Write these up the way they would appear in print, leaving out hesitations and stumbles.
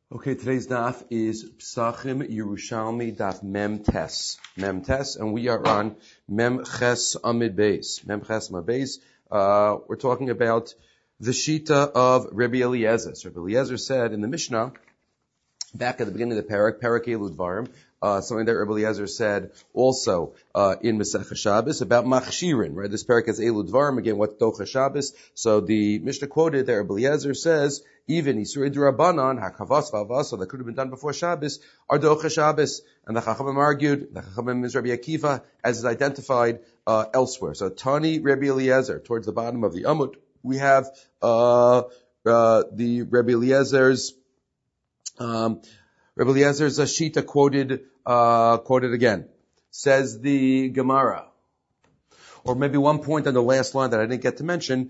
Okay, today's daf is Psachim Yerushalmi daf Mem Tes. Mem Tes, and we are on Mem Ches Amid Beis. Mem Ches Amid Beis. We're talking about the Shita of Rabbi Eliezer. So Rabbi Eliezer said in the Mishnah, back at the beginning of the Parak Elud Varim, something that Rabbi Eliezer said also in Masechah Shabbos about Machshirin, right? This parak is Elud Varim, again, what's Docha Shabbos? So the Mishnah quoted that Rabbi Eliezer says, even Yisrei D'Rabbanan, HaKavas V'Avas, so that could have been done before Shabbos, are Docha Shabbos. And the Chachamim argued, the Chachamim is Rabbi Akiva, as is identified elsewhere. So Tani Rabbi Eliezer, towards the bottom of the Amud, we have the Rabbi Eliezer's Shita quoted again. Says the Gemara, or maybe one point on the last line that I didn't get to mention,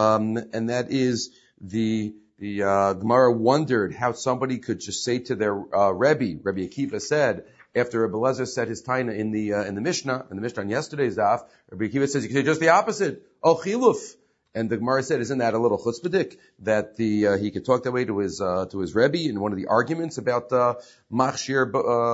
and that is the Gemara wondered how somebody could just say to their Rabbi Akiva said, after Rabbi Eliezer said his taina in the Mishnah on yesterday's daf, Rabbi Akiva says you can say just the opposite. Oh, chiluf. And the Gemara said, isn't that a little chutzpahdik that he could talk that way to his Rebbe in one of the arguments about machshir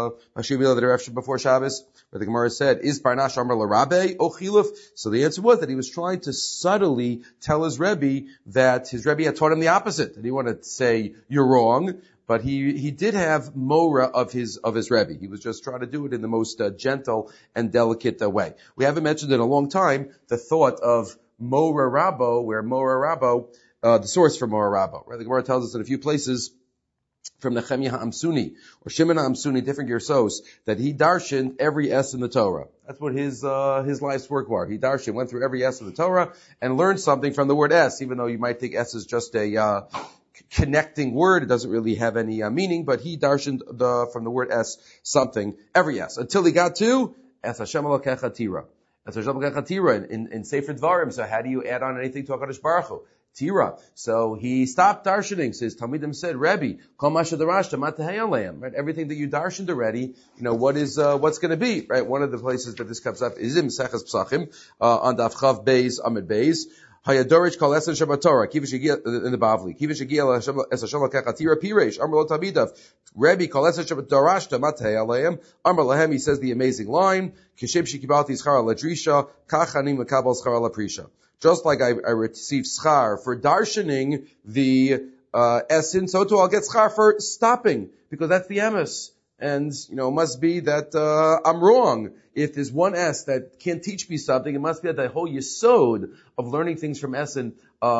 bila that are before Shabbos, where the Gemara said, is parnash amar l'Rabbe o chiluf? So the answer was that he was trying to subtly tell his Rebbe that his Rebbe had taught him the opposite. That he wanted to say you're wrong, but he did have mora of his Rebbe. He was just trying to do it in the most gentle and delicate way. We haven't mentioned in a long time the thought of Mora Rabo, where Mora Rabo, the source for Mora Rabo, right? The Gemara tells us in a few places from Nechemia HaAmsuni or Shimon HaAmsuni, different Gersos, that he darshaned every S in the Torah. That's what his life's work were. He darshaned, went through every S in the Torah and learned something from the word S, even though you might think S is just a connecting word. It doesn't really have any meaning, but he darshaned from the word S something, every S, until he got to Es Hashem Elokecha Tira. That's Tira in Sefer Dvarim. So how do you add on anything to HaKadosh Baruch Hu? Tira. So he stopped darshaning. So his Talmidim said, Rebbe, Kol Masha Darashta Matahei Aleim. Right? Everything that you darshaned already, what's going to be, right? One of the places that this comes up is in Maseches Psachim, on Daf Chav Beis, Amid Beis. Hayadorich kol esen Shabbat Torah. Kivish Yagia in the Bavli. Kivish Yagia es Hashem Lakecha Tira Piresh. Amar lo Tamidav. Rebbe kol esen Shabbat Darashta Matei Aleim. Amar lahem. He says the amazing line. Kishem shekibalti schar ladrisha. Kach ani mekabel schar laprisha. Just like I received schar for darshaning the esin, so too I'll get schar for stopping, because that's the emes. And, it must be that I'm wrong. If there's one S that can't teach me something, it must be that the whole yesod of learning things from Essen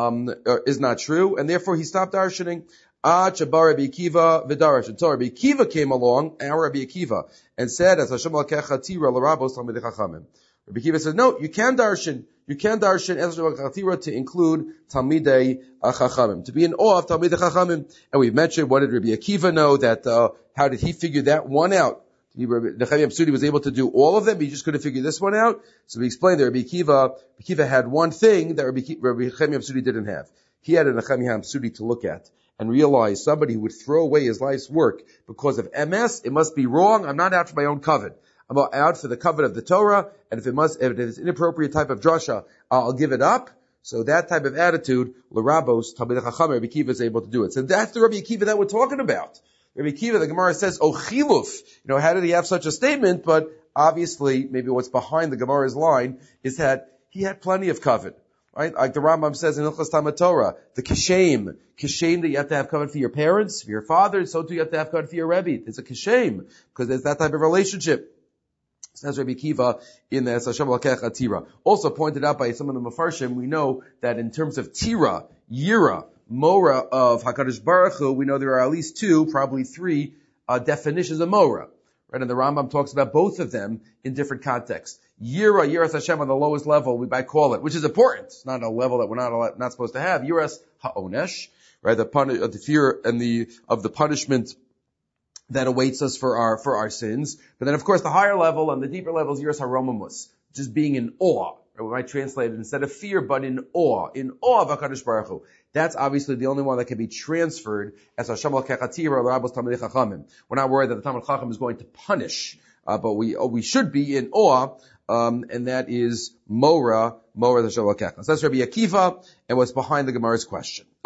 is not true, and therefore he stopped darshaning. Chabar Rabbi Akiva v'darash. Until Rabbi Akiva came along, our Rabbi Akiva, and said, "As Hashem lakecha tira l'rabos talmidei chachamim." Rabbi Akiva said, "No, you can darshan. You can darshan as Hashem lakecha tira to include talmidei chachamim, to be in awe of talmidei chachamim." And we've mentioned, what did Rabbi Akiva know? That how did he figure that one out? Nechemia HaAmsuni was able to do all of them. He just couldn't figure this one out. So we explained that Rabbi Akiva had one thing that Rabbi Nechemia HaAmsuni didn't have. He had a Nechemia HaAmsuni to look at and realize somebody who would throw away his life's work because of MS. It must be wrong. I'm not out for my own covet. I'm out for the covet of the Torah. And if it's inappropriate type of drasha, I'll give it up. So that type of attitude, l'rabos talmidei chachamim, Rabbi Akiva is able to do it. So that's the Rabbi Akiva that we're talking about. Rabbi Akiva, the Gemara says, oh chiluf. How did he have such a statement? But obviously, maybe what's behind the Gemara's line is that he had plenty of covet, right? Like the Rambam says in Hilchos Talmud Torah, the kishem that you have to have covet for your parents, for your father, so too you have to have covet for your Rebbe. It's a kishem, because there's that type of relationship. Says Rabbi Akiva in the Hashem Lakecha Tira. Also pointed out by some of the Mefarshim, we know that in terms of Tira, Yira, Mora of HaKadosh Baruch Hu, we know there are at least two, probably three, definitions of Mora. Right? And the Rambam talks about both of them in different contexts. Yiras Hashem on the lowest level, we might call it, which is important. It's not a level that we're not supposed to have. Yiras HaOnesh, right? The fear and of the punishment that awaits us for our sins. But then of course the higher level and the deeper level is Yiras HaRomamus, just being in awe. Or we might translate it instead of fear, but in awe of HaKadosh Baruch Hu. That's obviously the only one that can be transferred as Hashem Lakecha Tira or Rabos Talmidei Chachamim. We're not worried that the Talmid Chacham is going to punish, but we should be in awe, and that is Mora the Hashem Lakecha. So that's Rabbi Akiva, and what's behind the Gemara's question. Okay.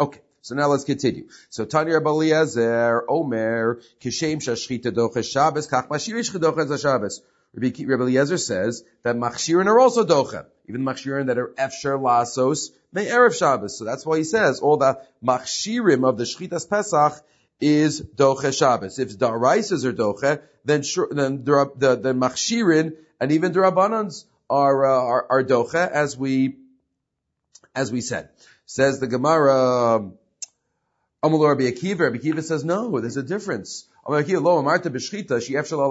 So now let's continue. So Tanya Rabbi Eliezer, Omer, Kishem Shashchita Doche Shabbos, Kach Mashirish Doche Shabbos. Rabbi Eliezer says that Machshirin are also Doche. Even Machshirin that are Efsher Lasos, may Erev Shabbos. So that's why he says all the Machshirim of the Shchitas Pesach is Doche Shabbos. If Daraisas are Doche, then the Machshirin and even the Rabbanans are Doche, as we said. Says the Gemara, Amalur Rabbi Akiva. Rabbi Akiva says no, there's a difference. Rabbi Akiva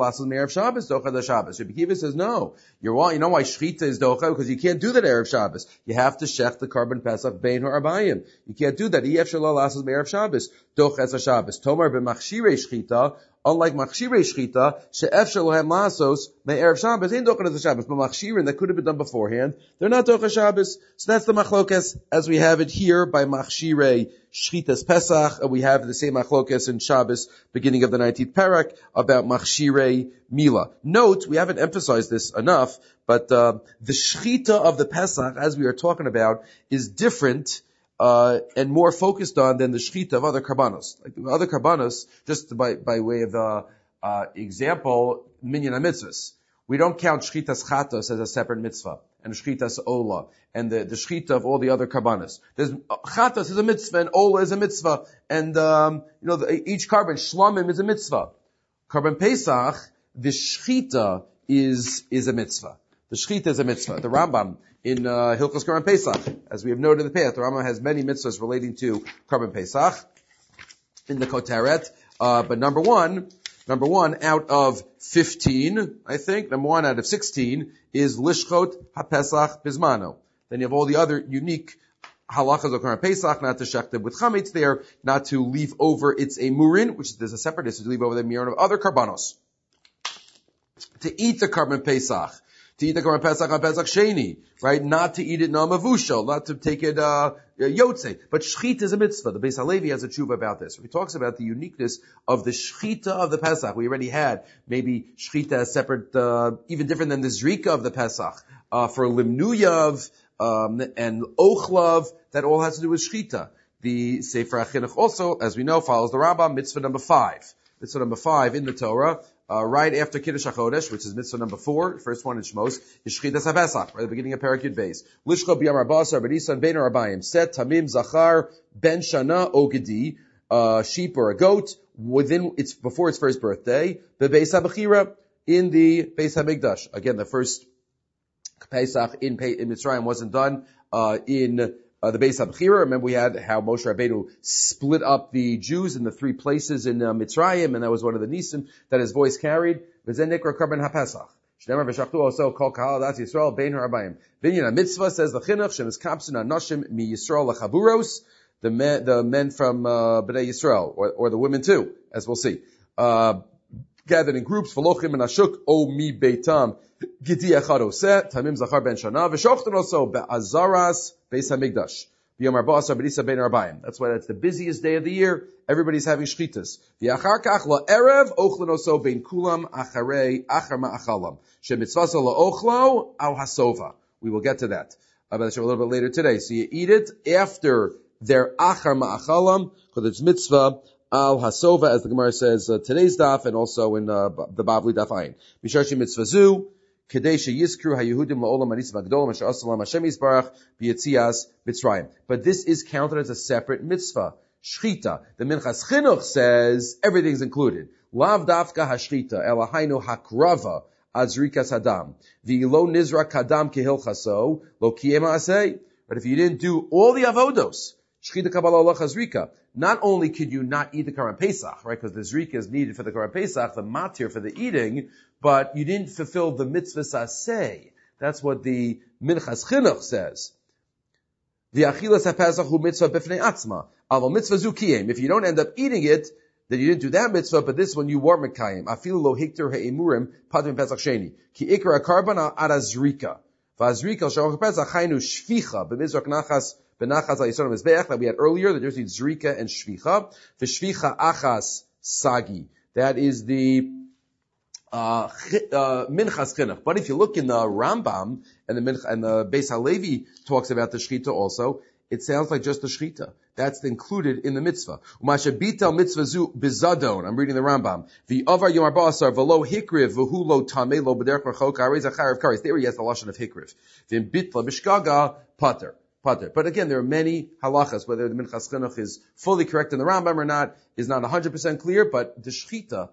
says no. You know why Shechita is Docha? Because you can't do that Erev Shabbos. You have to shech the carbon Pesach Bein Ha'arbayim. You can't do that. Ef Shalal Lasas Me'erev Shabbos. Docha es Shabbos. Tomar b'machshirei Shechita. Unlike Machshirei Shechita, she'ef Shalohem Lasos Me'erev Shabbos ain't Docha es Shabbos. But Machshirin that could have been done beforehand, they're not Docha Shabbos. So that's the Machlokes as we have it here by Machshirei Shechitas Pesach. We have the same Machlokes in Shabbos, beginning of the 19th parak, about Machshirei Mila. Note, we haven't emphasized this enough, but the Shechita of the Pesach, as we are talking about, is different and more focused on than the Shechita of other Karbanos. Like other Karbanos, just by way of example, Minyan HaMitzvahs. We don't count Shchitas Chatos as a separate mitzvah, and Shchitas Ola, and the Shchita of all the other Karbanos. Chatos is a mitzvah, and Ola is a mitzvah, and each carbon, Shlamim, is a mitzvah. Carbon Pesach, the Shchita is a mitzvah. The Shchita is a mitzvah. The Rambam in Hilchos Carbon Pesach, as we have noted in the past, the Rambam has many mitzvahs relating to Carbon Pesach in the Koteret, but number one out of 15, I think, number one out of 16 is Lishchot HaPesach Bizmano. Then you have all the other unique halachas of Carbon Pesach, not to shechted with chametz there, not to leave over its emurin, which there's a separate issue to leave over the mirin of other karbanos. To eat the Carbon Pesach. To eat the Carbon Pesach on Pesach Sheni, right? Not to eat it namavushal, not to take it yotze. But shchita is a mitzvah. The Beis Halevi has a tshuva about this. He talks about the uniqueness of the shchita of the Pesach. We already had maybe shchita as separate, even different than the zrika of the Pesach. For limnuyav and ochlav, that all has to do with shchita. The Sefer HaChinuch also, as we know, follows the Rambam, mitzvah number 5. Mitzvah number 5 in the Torah, right after Kiddush HaChodesh, which is mitzvah number 4, first one in Shmos, is Shchitas HaPesach, right at the beginning of Parak Yud Beis. Lishcha b'yam arba'asar b'nisan bein arbayim, set tamim zachar ben shana ogedi, sheep or a goat, before its first birthday, bebeis HaBechira, in the Beis HaMikdash. Again, the first Pesach in Mitzrayim wasn't done, in the Beis HaBechira. Remember we had how Moshe Rabbeinu split up the Jews in the 3 places in Mitzrayim, and that was one of the nisim that his voice carried. V'zen nikra Karban HaPesach. Shneimar v'shachtu also kol kahal adas Yisrael bein ha'arbayim. Binyan HaMitzvah says the chinuch shemis kapsin ha'nashim mi Yisrael l'chaburos, the men from Bnei Yisrael, or the women too, as we'll see. Gathered in groups, v'lochim and ashuk o mi beitam gidi echad oseh, tamim zachar ben shana, v'shochten also be'azaras Beis HaMikdash. B'yom arba'asar b'nisa bein arbayim. That's why that's the busiest day of the year. Everybody's having shchitas. V'achar kach la'erev ochlen oso bein kulam achar ma'achalam. Shemitzvasa la'ochlo al hasova. We will get to that. I'll show a little bit later today. So you eat it after their achar ma'achalam, because it's mitzvah al hasova, as the Gemara says, today's daf, and also in the Bavli daf ayin. Misharshi mitzvazu, Kadesha Yiskru HaYehudim La'olam Anisam Agdolam Asher Asalam Hashem Yisbarach B'Yetzias Mitzrayim. But this is counted as a separate mitzvah. Shchita. The Minchas Chinuch says everything's included. Lav Dafka HaShchita Elahainu Hakrava Azrikas Hadam. V'ilo Nizra Kadam Kehilchaso Lo Kiyem Aseh. But if you didn't do all the avodos, Shchita Kabbalah Allah Zrika, not only could you not eat the Karban Pesach, right, because the Zrika is needed for the Karban Pesach, the matir for the eating, but you didn't fulfill the mitzvah saseh. That's what the Minchas Chinuch says. V'achilas HaPesach hu mitzvah b'fnei atzma. Aval mitzvah zu kiyem. If you don't end up eating it, then you didn't do that mitzvah, but this one you were mekayim. Afilu lo hikter ha'emurim padrim Pesach sheni. Ki ikra karban al arazrika. V'azrika al Pesach haynu shvicha b'mizrak nachas b'nachas ha'yisrael mizbeach that we had earlier. The difference between zrika and shvicha. V'shvicha achas sagi. That is the Minchas Chinuch. But if you look in the Rambam and the Beis Halevi talks about the Shchita also, it sounds like just the shchita. That's included in the mitzvah. Umashabital mitzvah zu bizadon. I'm reading the Rambam. The avar yom arba'asar v'lo hikriv v'hu lo tamei lo b'derech rachok ha'arei zachar kares. There he has the lashon of hikriv. V'im bitla b'shgaga pater. But again, there are many halachas, whether the Minchas Chinuch is fully correct in the Rambam or not, is not 100% clear, but the shchita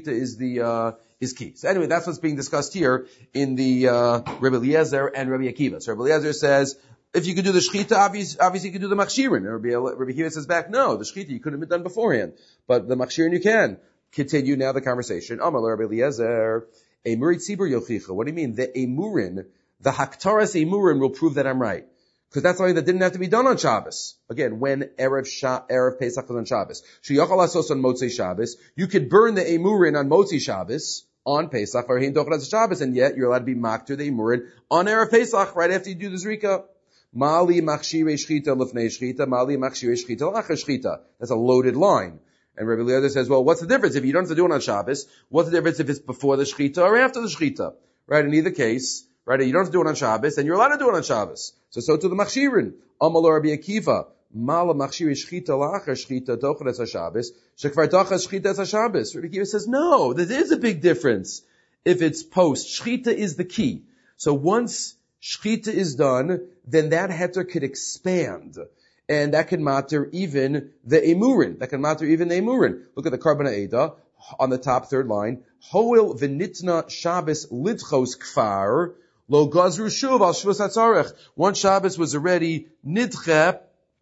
is key. So anyway, that's what's being discussed here in the, Rebbe Eliezer and Rebbe Akiva. So Rebbe Eliezer says, if you could do the shchita, obviously you could do the machshirin. And Rebbe Akiva says back, no, the shchita you couldn't have been done beforehand. But the machshirin you can. Continue now the conversation. Amar Rebbe Eliezer, Emurit Tzibur Yochicha. What do you mean? The Emurin, the Haktaras Emurin will prove that I'm right. Because that's something that didn't have to be done on Shabbos. Again, when Erev Pesach was on Shabbos. Sheyachal asos on Motzei Shabbos. You could burn the Emurin on Motzei Shabbos, on Pesach, or Hein Dochras Shabbos, and yet you're allowed to be makter the Emurin on Erev Pesach, right after you do the Zrika. Mali machshirei shchita lefnei shchita, mali machshirei shchita lachar shchita. That's a loaded line. And Rebbe Eliezer says, well, what's the difference? If you don't have to do it on Shabbos, what's the difference if it's before the shchita or after the shchita? Right, in either case, right, you don't have to do it on Shabbos, and you're allowed to do it on Shabbos. So to the machshirin. Amalor Rabbi Akiva. Mala machshiri shchita lachar shchita dochres HaShabbos. Shekvar dochas shchita es HaShabbos. Rabbi Akiva says, no, there is a big difference. If it's post, shchita is the key. So once shchita is done, then that heter could expand. And that can matter even the emurin. Look at the Karban Ha'eda on the top third line. Hoil v'nitna Shabbos lidchos kfar. Lo gazru shuv al shvus hatzarech. One Shabbos was already nidche,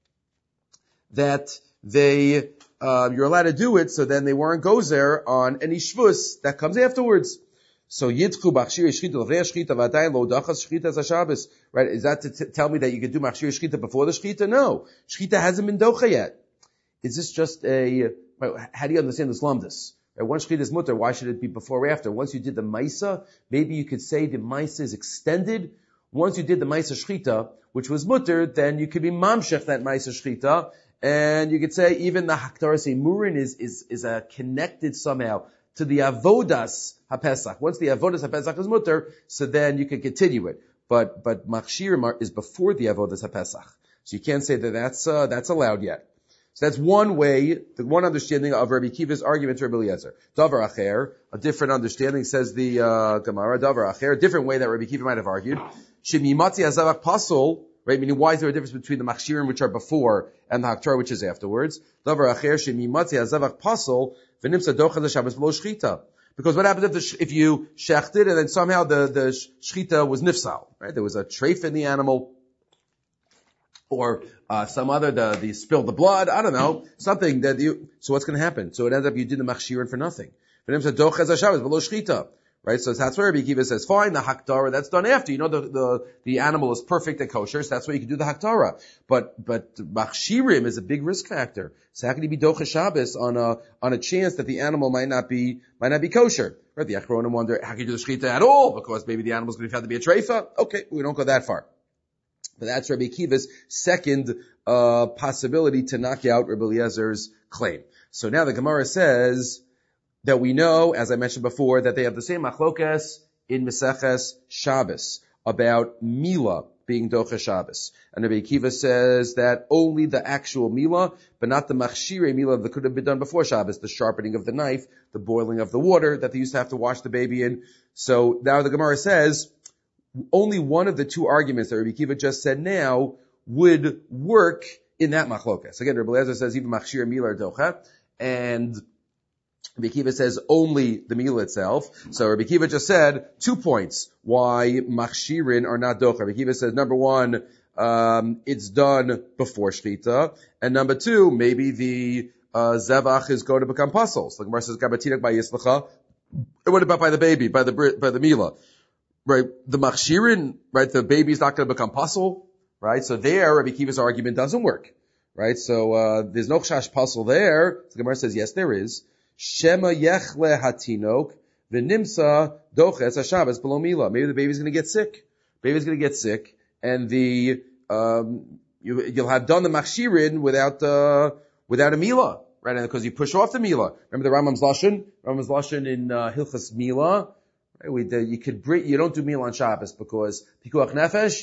that they, you're allowed to do it, so then they weren't gozer on any shvus that comes afterwards. So yidchu machshir shchita l'vrei shchita v'adayin lo dachas shchita as a Shabbos. Right? Is that to tell me that you could do machshir shchita before the shchita? No. Shchita hasn't been docha yet. Is this just how do you understand this lumdus? Right? Once shchita is mutter, why should it be before or after? Once you did the maisa, maybe you could say the maisa is extended. Once you did the maisa shchita, which was mutter, then you could be mamshech that maisa shchita, and you could say even the haktaras emurin is connected somehow to the avodas haPesach. Once the avodas haPesach is mutter, so then you can continue it. But machshir is before the avodas haPesach. So you can't say that that's allowed yet. So that's one way, the one understanding of Rabbi Akiva's argument to Rebbe Eliezer. Davar acher, a different understanding, says the Gemara. Davar acher, a different way that Rabbi Akiva might have argued. Shemimati azavach pasul, right? Meaning, why is there a difference between the machshirim which are before and the haktar which is afterwards? Davar acher, shemimati azavach pasul, v'nimsa docha l'shabbos below shchita. Because what happens if you shechted and then somehow the shchita was nifsal, right? There was a treif in the animal, or some other, the spilled the blood, I don't know, something that so what's going to happen? So it ends up you did the machshirin for nothing. Right? So that's where Rabbi Akiva says, fine, the hakdara, that's done after. You know, the animal is perfect and kosher, so that's why you can do the hakdara. But machshirim is a big risk factor. So how can you be docha Shabbos on a chance that the animal might not be kosher? Right? The Achronim wonder, how can you do the shchita at all? Because maybe the animal's going to have to be a treifa. Okay, we don't go that far. But that's Rabbi Akiva's second possibility to knock out Rebbe Eliezer's claim. So now the Gemara says that we know, as I mentioned before, that they have the same machlokas in Meseches Shabbos about Mila being Docha Shabbos. And Rabbi Akiva says that only the actual Mila, but not the Machshirei Mila that could have been done before Shabbos, the sharpening of the knife, the boiling of the water that they used to have to wash the baby in. So now the Gemara says only one of the two arguments that Rabbi Akiva just said now would work in that machlokas. Again, Rabbi Eliezer says even Machshir Mila or Docha, and Rabbi Akiva says only the Mila itself. So Rabbi Akiva just said 2 points why Machshirin are not Docha. Rabbi Akiva says, number one, it's done before Shchita, and number two, maybe the Zevach is going to become puzzle. So the Gemara says, Gabatinak by Yislacha. What about by the baby, by the Mila? Right, the machshirin, right, the baby's not going to become puzzle, right? So there, Rabbi Akiva's argument doesn't work, right? So, there's no chash puzzle there. So the Gemara says, yes, there is. Shema yechle hatinok, v'nimsa doches haShabbos below mila. Maybe the baby's going to get sick. And you'll have done the machshirin without a mila, right? And because you push off the mila. Remember the Rambam's lashon in, Hilchas Mila? You don't do meal on Shabbos because Pikuach Nefesh,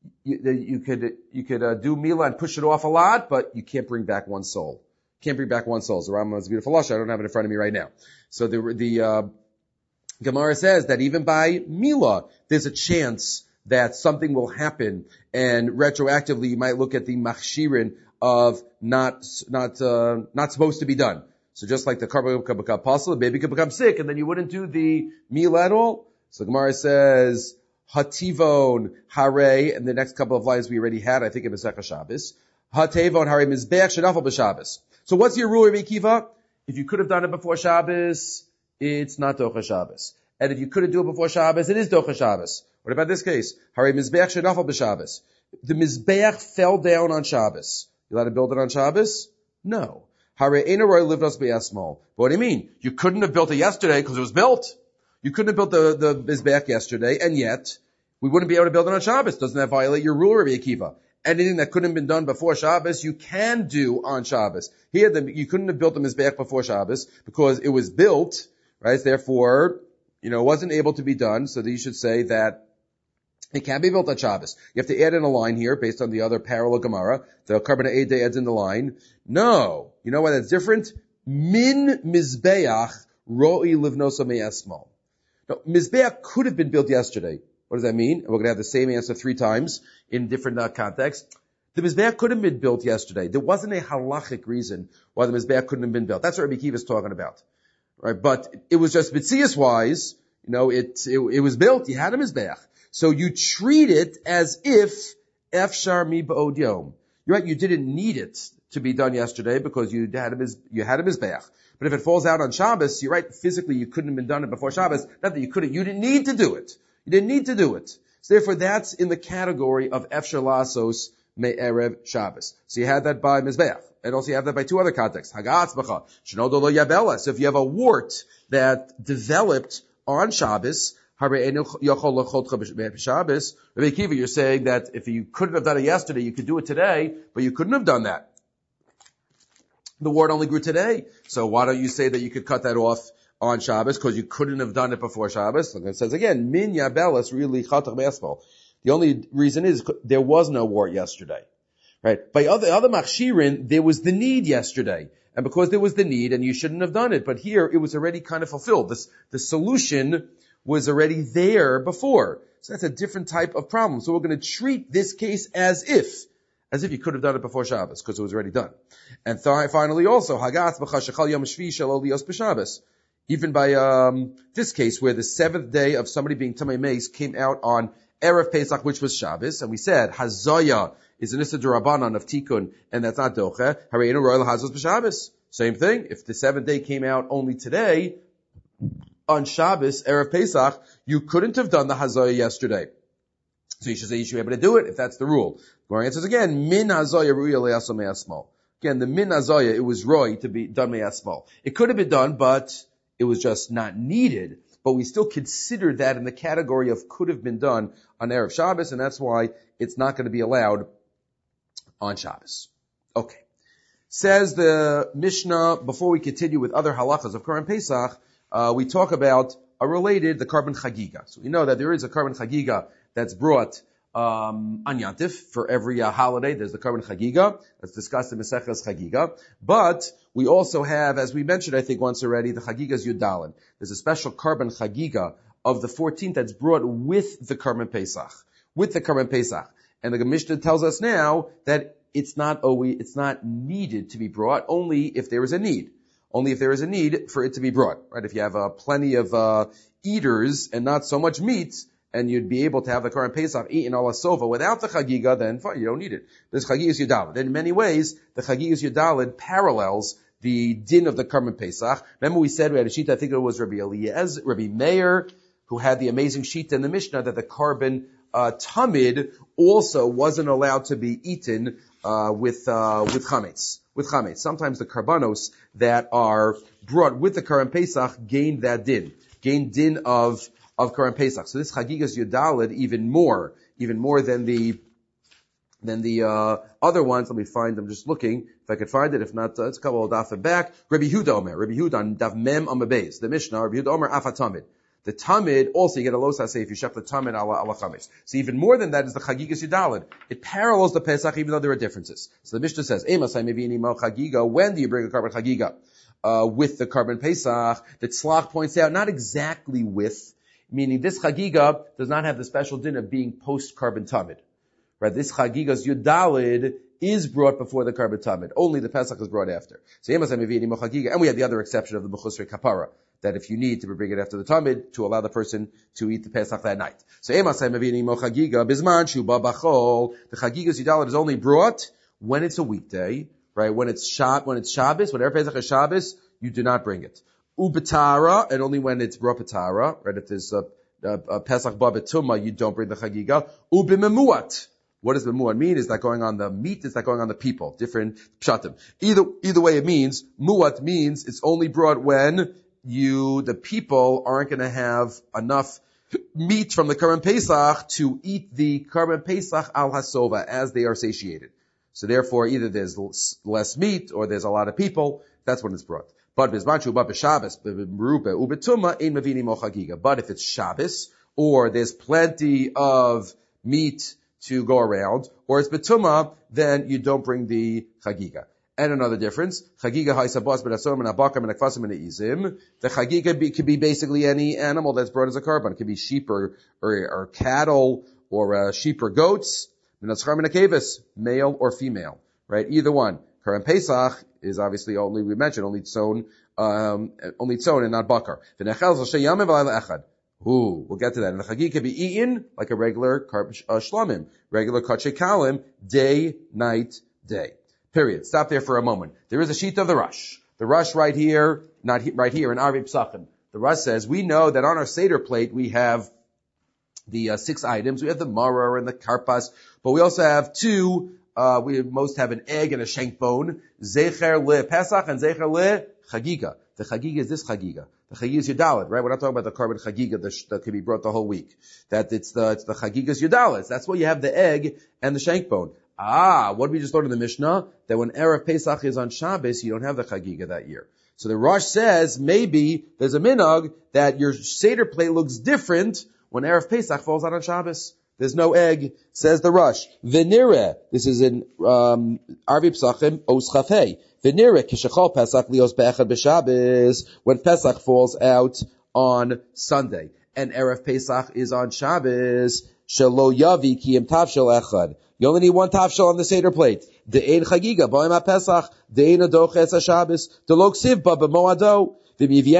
you could do Mila and push it off a lot, but you can't bring back one soul. Can't bring back one soul. So Rambam has a beautiful lashon. I don't have it in front of me right now. So the Gemara says that even by Mila, there's a chance that something will happen, and retroactively you might look at the machshirin of not supposed to be done. So just like the carbon could become apostle, the baby could become sick, and then you wouldn't do the Mila at all. So Gemara says, Hativon Hare, and the next couple of lines we already had, I think in Masechah Shabbos. Hativon Hare Mizbeach Shenafal B'Shabbos. So what's your rule, Rabbi Akiva? If you could have done it before Shabbos, it's not Docha Shabbos. And if you couldn't do it before Shabbos, it is Docha Shabbos. What about this case? Hare Mizbeach Shenafal B'Shabbos. The Mizbeach fell down on Shabbos. You allowed to build it on Shabbos? No. Hare Eino Roy Livnos B'Yasmol. But what do you mean? You couldn't have built it yesterday because it was built. You couldn't have built the Mizbeach yesterday, and yet we wouldn't be able to build it on Shabbos. Doesn't that violate your rule, Rabbi Akiva? Anything that couldn't have been done before Shabbos, you can do on Shabbos. Here, you couldn't have built the Mizbeach before Shabbos because it was built, right? Therefore, it wasn't able to be done. So you should say that it can be built on Shabbos. You have to add in a line here based on the other parallel Gemara. The Carbon Eideh adds in the line. No. You know why that's different? Min Mizbeach Ro'i Livnosa Me'esmal. No, Mizbeach could have been built yesterday. What does that mean? And we're going to have the same answer 3 times in different contexts. The Mizbeach could have been built yesterday. There wasn't a halachic reason why the Mizbeach couldn't have been built. That's what Rabbi Akiva is talking about. Right? But it was just Mitzias wise, it was built. You had a Mizbeach. So you treat it as if Efshar Mi Ba'od Yom. You're right, you didn't need it to be done yesterday because you had a Mizbeach. But if it falls out on Shabbos, you're right, physically you couldn't have been done it before Shabbos. Not that you couldn't, you didn't need to do it. You didn't need to do it. So therefore that's in the category of Efshar Lasos Me'erev Shabbos. So you had that by Mizbeach. And also you have that by 2 other contexts. Hagatzbacha, Shenodo Lo Yabela. So if you have a wart that developed on Shabbos, Rabbi Akiva, you're saying that if you couldn't have done it yesterday, you could do it today, but you couldn't have done that. The wart only grew today. So why don't you say that you could cut that off on Shabbos because you couldn't have done it before Shabbos? Like it says again, min yabelas really chatach me'esmal. The only reason is there was no wart yesterday. Right? By other machshirin, there was the need yesterday. And because there was the need, and you shouldn't have done it, but here it was already kind of fulfilled. The solution was already there before. So that's a different type of problem. So we're going to treat this case as if you could have done it before Shabbos, because it was already done. And finally also, Hagatz b'chashachal yom shvi shelo lios b'Shabbos. Even by this case, where the 7th day of somebody being Tamei Meis came out on Erev Pesach, which was Shabbos, and we said, Hazoya is an Issa D'Rabbanan of Tikkun, and that's not Doche. Hareinu Royal Hazos b'Shabbos. Same thing. If the 7th day came out only today, on Shabbos, Erev Pesach, you couldn't have done the Hazoya yesterday. So you should say you should be able to do it, if that's the rule. Gemara answers again, Min Hazoya Ruya Le'aso Me'asmal. Again, the Min Hazoya, it was Roy to be done Me'asmal. It could have been done, but it was just not needed. But we still consider that in the category of could have been done on Erev Shabbos, and that's why it's not going to be allowed on Shabbos. Okay. Says the Mishnah, before we continue with other halachas of Korban Pesach, we talk about the Korban Chagiga. So we know that there is a Korban Chagiga that's brought on Yantif for every holiday. There's the Korban Chagiga that's discussed in Maseches Chagiga. But we also have, as we mentioned I think once already, the Chagigas Yudalin. There's a special Korban Chagiga of the 14th that's brought with the Korban Pesach. With the Korban Pesach. And the Mishnah tells us now that it's not needed to be brought, only if there is a need. Only if there is a need for it to be brought, right? If you have plenty of eaters and not so much meat, and you'd be able to have the Korban Pesach eaten ala sofa without the Chagiga, then fine, you don't need it. There's Chagigas Yudalid. In many ways, the Chagigas Yudalid parallels the din of the Korban Pesach. Remember we said we had a sheet, I think it was Rabbi Meir, who had the amazing sheet in the Mishnah that the Korban Tamid also wasn't allowed to be eaten with chametz. With chametz. Sometimes the karbanos that are brought with the Korban Pesach gain din of Korban Pesach. So this Chagigas Yudalid even more than the other ones. Let me find them. Just looking if I could find it. If not, it's a couple of daf back. Rabbi Yehuda Omer. Rabbi Yehuda on daf mem amabez. The Mishnah. Rabbi Yehuda Omer afatamid. The tamid, also you get a los haseh if you shech the tamid ala chametz. So even more than that is the chagigas yudalid. It parallels the Pesach even though there are differences. So the Mishnah says, Emasai mevini mo chagiga, when do you bring a carbon chagiga? With the carbon Pesach, the Tzlach points out, not exactly with, meaning this chagiga does not have the special din of being post-carbon tamid. Right? This chagigas yudalid is brought before the carbon tamid. Only the Pesach is brought after. So Emasai mevini mo chagiga, and we have the other exception of the mechusrei kapara, that if you need to bring it after the tamid, to allow the person to eat the Pesach that night. So Emasai mevini mo chagiga, bizman shuba bachol, the chagigas yudalid is only brought when it's a weekday, right? When it's Shabbos, when Erev Pesach is Shabbos, you do not bring it. Ubetara, and only when it's B'Petara, right? If there's a Pesach B'Betumah, you don't bring the chagiga. Ubememuat. What does memuat mean? Is that going on the meat? Is that going on the people? Different pshatim. Either way it means, muat means it's only brought when the people aren't going to have enough meat from the Karban Pesach to eat the Karban Pesach al hasova as they are satiated. So therefore, either there's less meat or there's a lot of people. That's when it's brought. But if it's Shabbos or there's plenty of meat to go around, or it's betumah, then you don't bring the chagiga. And another difference, chagiga haisabas b'nasom and abakam and akvasim and izim. The chagiga could be basically any animal that's brought as a carbon. It could be sheep or cattle or sheep or goats. Male or female, right? Either one. Karban Pesach is obviously only tzon and not bakar. We'll get to that. And the chagig can be eaten like a regular shlamim, regular kachei kalim, day, night, day. Period. Stop there for a moment. There is a sheet of the Rush. The Rush right here, right here in Arvi Psachim. The Rush says, we know that on our Seder plate we have the 6 items. We have the maror and the karpas, but we also have 2, we most have an egg and a shank bone, zecher le Pesach and zecher le chagiga. The chagiga is this chagiga. The chagiga is Yudalit, right? We're not talking about the carbon chagiga that can be brought the whole week. That it's the chagiga's Yudalit. That's why you have the egg and the shank bone. What did we just learn in the Mishnah? That when Erev Pesach is on Shabbos, you don't have the chagiga that year. So the Rosh says, maybe there's a minhag that your Seder plate looks different when Erev Pesach falls out on Shabbos. There's no egg, says the Rush. Venire, this is in Arvi Psachim, Os Chafei. Venire, kishachol Pesach lios be'echad b'Shabbos, when Pesach falls out on Sunday. And Erev Pesach is on Shabbos, shelo yavi ki im tavshel echad. You only need 1 tavshel on the Seder plate. De'ein chagiga, ba'im ha-Pesach, de'ein adoches ha-Shabbos, de'lo ksiv ba b'moado. And if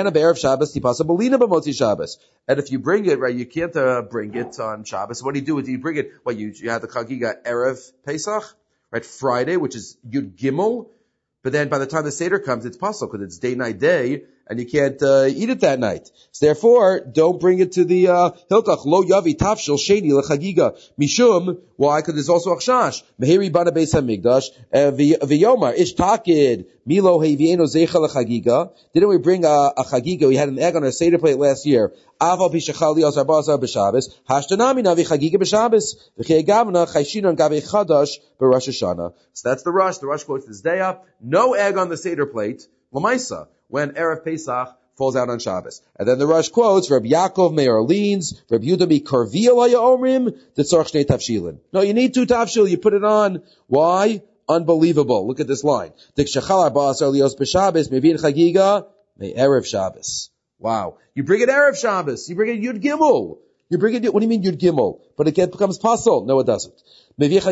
you bring it, right, you can't bring it on Shabbos. What do you do? You bring it, you have the chagiga Erev Pesach, right, Friday, which is Yud Gimel, but then by the time the Seder comes, it's possible because it's day, night, day, and you can't eat it that night. So therefore, don't bring it to the Hilkach. Lo yavi tafshel sheni lechagiga mishum. Why? Because there's also achshash. Meheri bana beis hamikdash v'yomar ish takid milo hevieno zeicha lechagiga. Didn't we bring a chagiga? We had an egg on our Seder plate last year. Aval pishachal lios arba'asar b'Shabbos. Hashtanami navi chagiga b'Shabbos. V'chei gavna chayshinon gavi chadash b'Rosh Hashanah. So that's the Rush. The Rush quotes this day up. No egg on the Seder plate. L'maisa, when Erev Pesach falls out on Shabbos. And then the Rush quotes, Reb Yaakov Meir leans, Reb Yehuda Karvia la Omrim, Tzorch shnei tavshilin. No, you need 2 tavshil, you put it on. Why? Unbelievable. Look at this line. Dik shachal arba'asar lios b'Shabbos, mevin chagiga, me Erev Shabbos. Wow. You bring it Erev Shabbos. You bring it Yud Gimel. You bring it, what do you mean Yud Gimel? But it becomes puzzle. No, it doesn't. Why? Because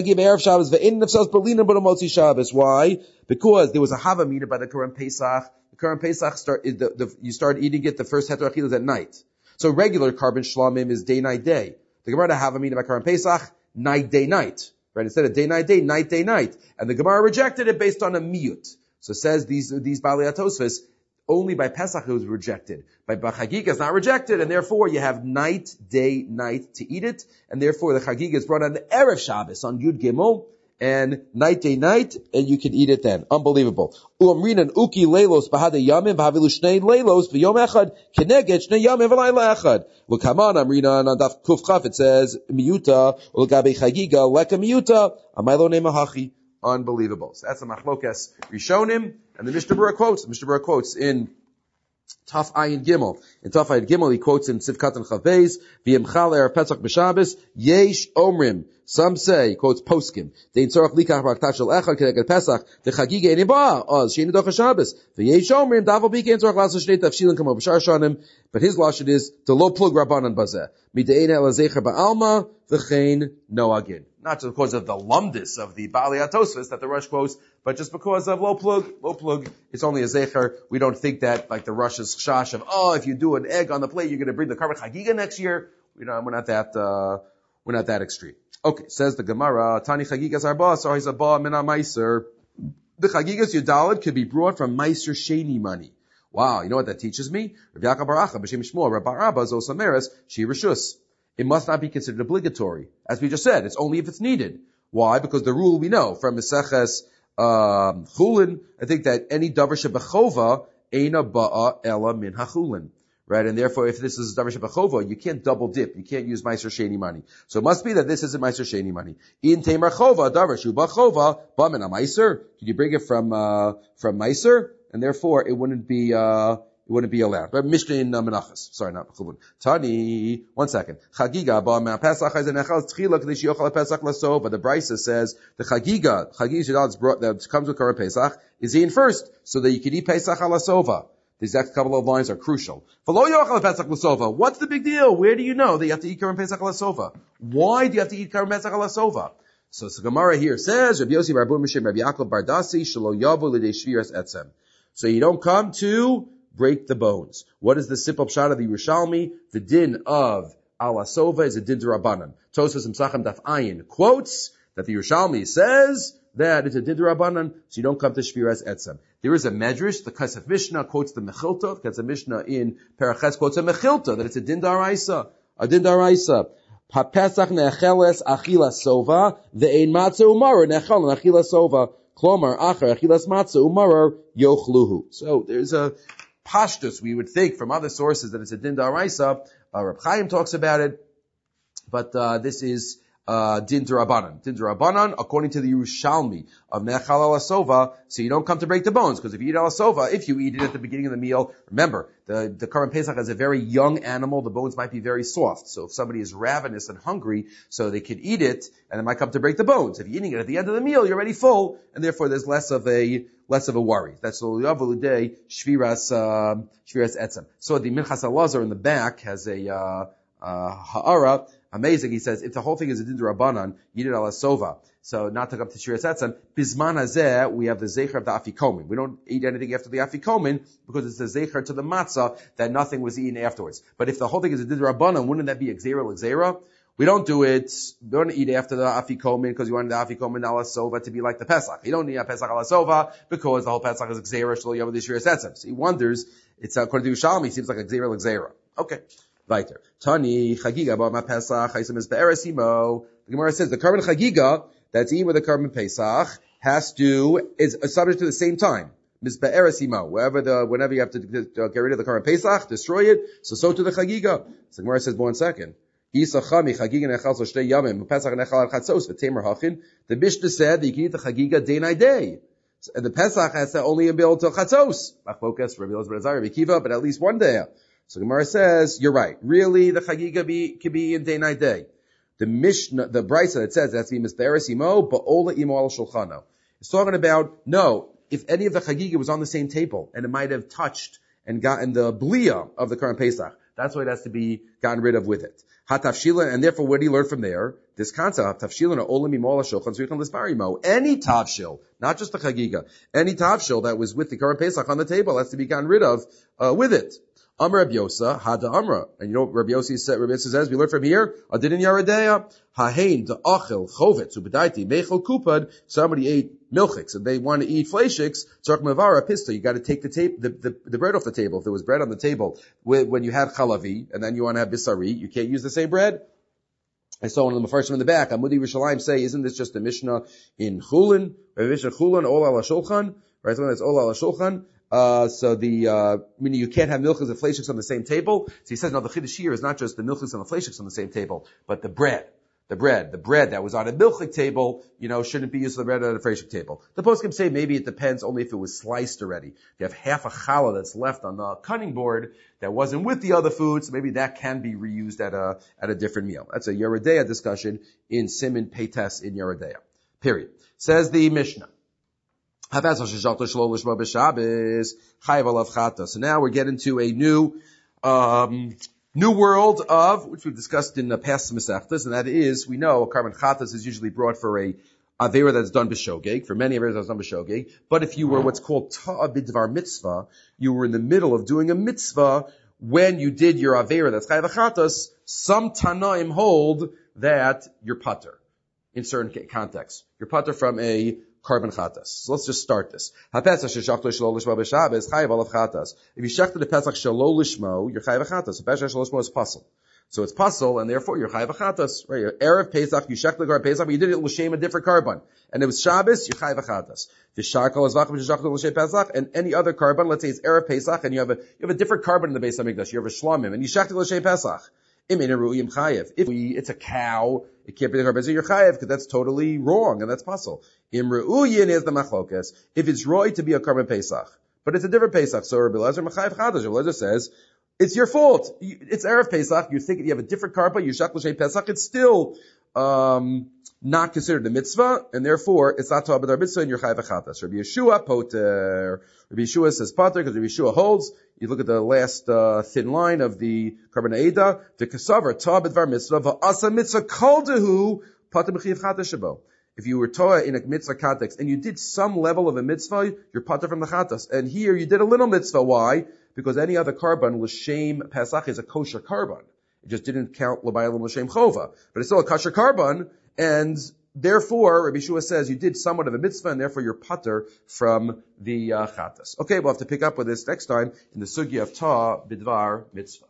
there was a Havamina by the Karban Pesach. The Karban Pesach you start eating it, the first Heter Achilas at night. So regular carbon shlamim is day, night, day. The Gemara Havamina by Karban Pesach, night, day, night. Right? Instead of day, night, day, night, day, night. And the Gemara rejected it based on a miyut. So it says these Balei HaTosfos, only by Pesach it was rejected. By Chagiga it's not rejected, and therefore you have night, day, night to eat it, and therefore the Chagiga is brought on the Erev Shabbos, on Yud Gimel, and night, day, night, and you can eat it then. Unbelievable. U'amrinan uki leilos b'hada yamim v'havilu shnei leilos v'yom echad keneged shnei yamim v'layla echad. L'kaman amrinan on daf kuf chaf it says miyuta u'l'gabei Chagiga leka miyuta amaylo nemahachi. Unbelievable. So that's the Machlokas Rishonim, and the Mishnah Berurah quotes. The Mishnah Berurah quotes in Taf Ayin Gimel. In Taf Ayin Gimel, he quotes in Sivkat and Chavez, V'yemchal erev Pesach b'Shabbos, Yesh Omrim. Some say, quotes Poskim, Dein tzorach likach b'aktav shel echad k'neged Pesach, v'chagiga ein ba, oz she'ein doch HaShabbos. V'yesh Omrim, daval b'ikein tzorach lasso shnei tafshilin kamo b'shar shanim. But his lashon is, to lo plug rabbanan bazeh. Mide'ein el zecher ba'alma, v'chein noagin. Not just because of the lumdis of the Baalei HaTosfos that the Rosh quotes, but just because of lo plug, it's only a zecher. We don't think that like the Rosh's chash of, if you do an egg on the plate, you're going to bring the Karban Chagiga next year. We're not that extreme. Okay, says the Gemara, Tani Chagigas Arba, Sahis Abba Mina Meiser. The Chagigas Yudalad could be brought from Meiser Sheni money. Wow, you know what that teaches me? Rabbi Yaakov Bar Acha, B'Shem Shmuel, Rabbi Rabba, Zosameres, Shi Rishus. It must not be considered obligatory. As we just said, it's only if it's needed. Why? Because the rule we know from Meseches Chulin, I think that any davar shebechova eina ba'a ela min hachulin. Right? And therefore, if this is davar shebechova, you can't double dip. You can't use Meiser Sheni money. So it must be that this isn't Meiser Sheni money. In Tamar Chova, davar shu bachova, ba min ha-Meiser. Can you bring it from Meiser? And therefore, it wouldn't be allowed. But Mishnah in Menachos. Sorry, not Chulun. Tani, 1 second. Chagiga, ba ma Pesach is an echal tchila k'dish yochal Pesach lasova. The Brisa says the Chagiga that comes with Korban Pesach is eaten first, so that you can eat Pesach alasova. These next couple of lines are crucial. V'lo yochal Pesach lasova. What's the big deal? Where do you know that you have to eat Korban Pesach alasova? Why do you have to eat Korban Pesach alasova? So the Gemara here says, Rabbi Yossi bar Abun Mishem Rabbi Yaakov bar Dasi shelo yavu l'dei shviras etzem. So you don't come to break the bones. What is the sipop shot of the Yerushalmi? The din of alasova is a din d'Rabbanan. Tosfos Mesachim Daf Ayin quotes that the Yerushalmi says that it's a din d'Rabbanan, so you don't come to shviras etzem. There is a medrash, the Kesef Mishnah quotes the Mechilta, the Kesef Mishnah in Paraches quotes a Mechilta, that it's a din d'Araisa. A din d'Araisa. Ha-Pesach ne'echeles achila sova, ve'ein matzah umar ne'echal ne'achila sova, klomar achar achilas matzah umar yochluhu. So there's a pashtus, we would think from other sources that it's a din d'Araisa. Reb Chaim talks about it, but this is din d'Rabbanan. Din d'Rabbanan, according to the Yerushalmi of Ne'echal alasova, so you don't come to break the bones, because if you eat alasova, if you eat it at the beginning of the meal, remember, the Korban Pesach is a very young animal, the bones might be very soft. So if somebody is ravenous and hungry, so they could eat it, and it might come to break the bones. If you're eating it at the end of the meal, you're already full, and therefore there's less of a worry. That's the Yavaludei Shviras Etzem. So the Minchas Elazar in the back has a ha'ara. Amazing. He says, if the whole thing is a din d'Rabbanan, you did alasova. So not to come to Shviras Etzem. Bisman hazeh, we have the zecher of the afikomen. We don't eat anything after the afikomen because it's the zecher to the matzah that nothing was eaten afterwards. But if the whole thing is a din d'Rabbanan, wouldn't that be exera l'xera? We don't do it. We don't eat after the afikomen because you wanted the afikomen alasova to be like the Pesach. You don't need a Pesach alasova because the whole Pesach is exera shlo yav the Shviras Etzem. So he wonders, it's according to Yerushalmi, seems like exera l'xera. Okay. Weiter. Tani chagiga ba ma Pesach ha'isam is be'eresimo. The Gemara says the Korban chagiga that's eaten with the Korban Pesach is subject to the same time. Mizbe'eresimo. Whenever you have to get rid of the Korban Pesach, destroy it. So to the chagiga. So the Gemara says, 1 second. The Mishnah said that you can eat the chagiga day and day. And the Pesach has to only be able to chatzos. But at least one day. So Gemara says, you're right. Really, the chagiga can be in day and day. The Mishnah, the Brisa that says that's Misbe'eres imo, ba'ola imo al shulchano. It's talking about, no, if any of the chagiga was on the same table, and it might have touched and gotten the blia of the Korban Pesach, that's why it has to be gotten rid of with it. Hatafshila, and therefore, where do you learn from there? This concept, Hatafshila, olam imo al shulchan, so you can lisbarimo. Any tavshil, not just the chagiga, any tavshil that was with the Korban Pesach on the table has to be gotten rid of, with it. Amr Rabbi Yosa, Hada Amra. And you know what Rabbi Yosa says, we learn from here, Adinin Yaredeya, Hahein, the Achel, Chovet, Subedaiti, Mechel Kupad, somebody ate milchiks, and they want to eat fleishiks, Tzark Mavara, Pista, you gotta take the bread off the table. If there was bread on the table, when you had chalavi, and then you want to have bisari, you can't use the same bread. And so on the first one in the back, Amudi Rishalayim say, isn't this just a Mishnah in Chulin? Mishnah Chulin, Ol ala Shulchan, right? So that's Ol ala Shulchan. Meaning you can't have milchiks and fleishiks on the same table. So he says, no, the chiddush here is not just the milchiks and the fleishiks on the same table, but the bread. The bread that was on a milchik table, shouldn't be used for the bread on a freshik table. The poskim say maybe it depends only if it was sliced already. If you have half a challah that's left on the cutting board that wasn't with the other foods, maybe that can be reused at a different meal. That's a Yoreh De'ah discussion in Siman Peites in Yoreh De'ah. Period. Says the Mishnah. So now we're getting to a new world of, which we've discussed in the past Masechtas, and that is, we know a carbon chatas is usually brought for a avera that's done b'shogeg, for many averas that's done b'shogeg, but if you were what's called ta'a b'dvar mitzvah, you were in the middle of doing a mitzvah, when you did your avera that's chayav chatas, some tanaim hold that you're pater, in certain contexts. You're pater from a carbon chatas. So let's just start this. If you shechted the pesach shelo lishmo, you're chayav chatas. Pesach shelo lishmo is pasul. So it's pasul, and therefore you're chayav chatas. Right? Erev pesach, you shechted the carbon pesach, but you did it l'shem a different carbon, and it was Shabbos, you're chayav chatas. V'shakal is v'achim shechted l'shem pesach, and any other carbon, let's say it's erev pesach, and you have a different carbon in the Beis Hamikdash. You have a shlamim, and you shechted l'shem pesach. If it's a cow, it can't be the carbon, so you're chayav, because that's totally wrong, and that's pasul. Im re'uyin is the machlokas. If it's roy to be a carbon pesach, but it's a different pesach, so Rabbi Elazar mechayav chadash. Rabbi Elazar says, it's your fault. It's erev pesach. You're thinking you have a different carbon, you shak l'shem pesach, it's still, not considered a mitzvah, and therefore, it's not ta'ah b'dar mitzvah, and you're chayav chatas. Rabbi Yeshua poter. Rabbi Yeshua says poter, because Rabbi Yeshua holds, you look at the last, thin line of the carbon Eida, the kasavar, ta'ah b'dvar mitzvah, va'asa mitzvah kol dehu, poter b'chiyav chatas shabo. If you were Torah in a mitzvah context, and you did some level of a mitzvah, you're pater from the chatas. And here, you did a little mitzvah. Why? Because any other carbon, l'shem pesach, is a kosher carbon. It just didn't count l'bayim l'shem chova. But it's still a kosher carbon, and therefore, Rabbi Shua says, you did somewhat of a mitzvah, and therefore you're pater from the chatas. Okay, we'll have to pick up with this next time in the sugya of ta bidvar mitzvah.